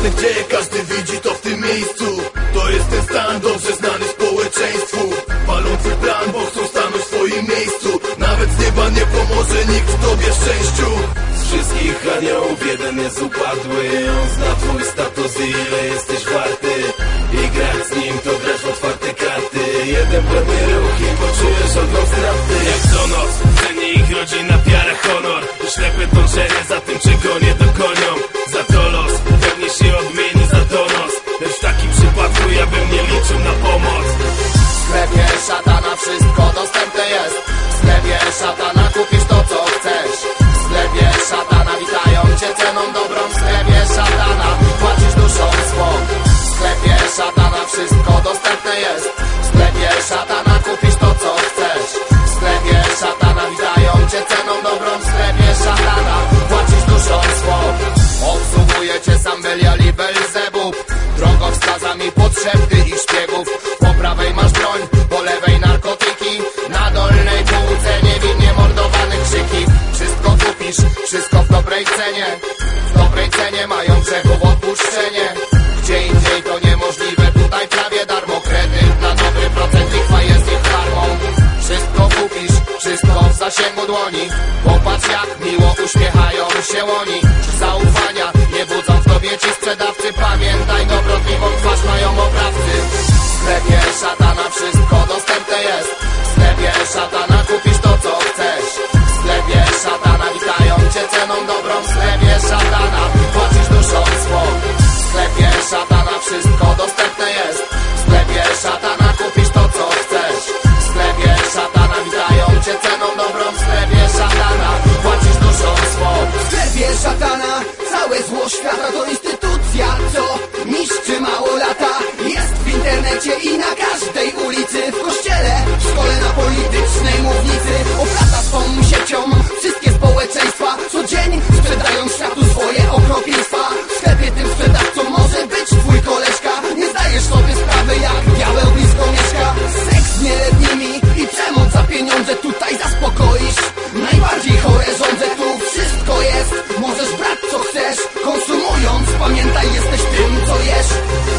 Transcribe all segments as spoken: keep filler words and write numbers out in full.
strasznych dzieje, każdy widzi to w tym miejscu. To jest ten stan dobrze znany społeczeństwu, palący plan, bo chcą stanąć w swoim miejscu. Nawet z nieba nie pomoże nikt w tobie szczęściu. Z wszystkich aniołów jeden jest upadły, on zna twój status i ile jesteś warty. I grać z nim to grasz w otwarte karty. Jeden błędny ruch i poczujesz odlot straty. Jak co noc, ceni ich rodzina, wiara, honor. Ślepy dążenie za tym, czego nie dokonią. Za to los, pewnie się odmieni za donos. Lecz w takim przypadku ja bym nie liczył na pomoc. W sklepie szatana wszystko dostępne jest. W sklepie szatana kupisz to, co chcesz. W sklepie szatana witają cię ceną dobrą. W sklepie szatana płacisz duszą swą. W sklepie szatana wszystko dostępne jest. W sklepie szatana kupisz to, co chcesz. W sklepie szatana witają cię ceną dobrą. W sklepie szatana płacisz duszą swą. Obsługuje cię sam Belial i Belzebub, drogowskazami podszepty i szpiegów. Po prawej masz broń, po lewej narkotyki. Na dolnej półce niewinnie mordowane krzyki. Wszystko kupisz, wszystko w dobrej cenie. W dobrej cenie mają grzechów odpuszczenie. Gdzie indziej to niemożliwe, tutaj prawie darmo. Kredyt na dobry procent, lichwa jest ich karmą. Wszystko kupisz, wszystko w zasięgu dłoni. Popatrz jak miło uśmiechają się oni. Zaufania nie budzą w tobie ci sprzedawcy. Pamiętaj, dobrotliwą twarz mają oprawcy. W sklepie szatana wszystko dostępne jest. W sklepie szatana kupisz to, co chcesz. W sklepie szatana witają cię ceną dobrą. W sklepie szatana płacisz duszą swą. W sklepie szatana wszystko dostępne jest. W sklepie szatana kupisz to, co chcesz. W sklepie szatana witają cię ceną dobrą. W sklepie szatana płacisz duszą swą. W sklepie szatana całe zło świata to instytucja, co niszczy mało lata. Jest w internecie i na każdej ulicy. W kościele, w szkole, na politycznej mównicy. Oplata swą siecią wszystkie społeczeństwa. Co dzień sprzedają światu swoje okropieństwa. W sklepie tym sprzedawcą może być twój koleżka. Nie zdajesz sobie sprawy, jak diabeł blisko mieszka. Seks z nieletnimi i przemoc za pieniądze tutaj zaspokoisz najbardziej chore żądze. Tu wszystko jest, możesz brać co chcesz. Konsumując, pamiętaj, jesteś tym, co jesz.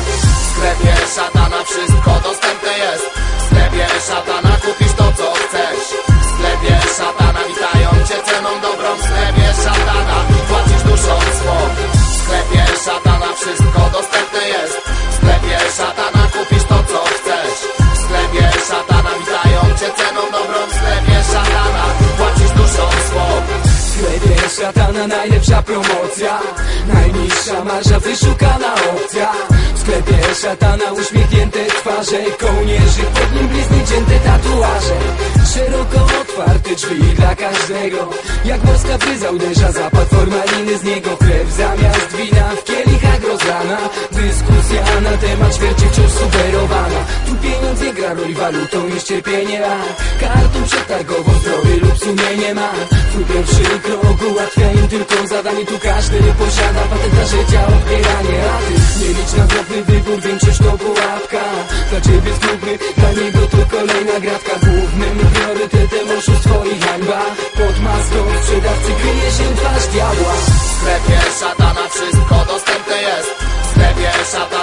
W sklepie szatana wszystko dostępne jest. W sklepie szatana kupisz to, co chcesz. W sklepie szatana witają cię ceną dobrą. W sklepie szatana płacisz duszą swą. W sklepie szatana wszystko dostępne jest. W sklepie szatana kupisz to, co chcesz. W sklepie szatana witają cię ceną dobrą. W sklepie szatana płacisz duszą swą. W sklepie szatana najlepsza promocja, najniższa marża, wyszukana opcja. W sklepie szatana uśmiechnięte twarze, kołnierzy, pod nim blizny cięte tatuaże. Szeroko otwarte drzwi dla każdego, jak morska bryza uderza zapach formaliny z niego. Chleb zamiast wina w kielichach rozlana, dyskusja na temat śmierci wciąż sugerowana. Tu pieniądz nie gra roli, walutą jest cierpienie lat. Kartą przetargową zdrowie lub sumienie ma. Twój pierwszy krok ułatwia im tylko zadanie. Tu każdy posiada patent na życia, odbieranie raty. Nie licz na drobny wybór, większość to pułapka. Dla ciebie zgubny, dla niego to kolejna gratka. Głównym priorytetem oszustwo i hańba. Pod maską sprzedawcy kryje się twarz diabła. W sklepie szatana wszystko dostępne jest. W sklepie szatana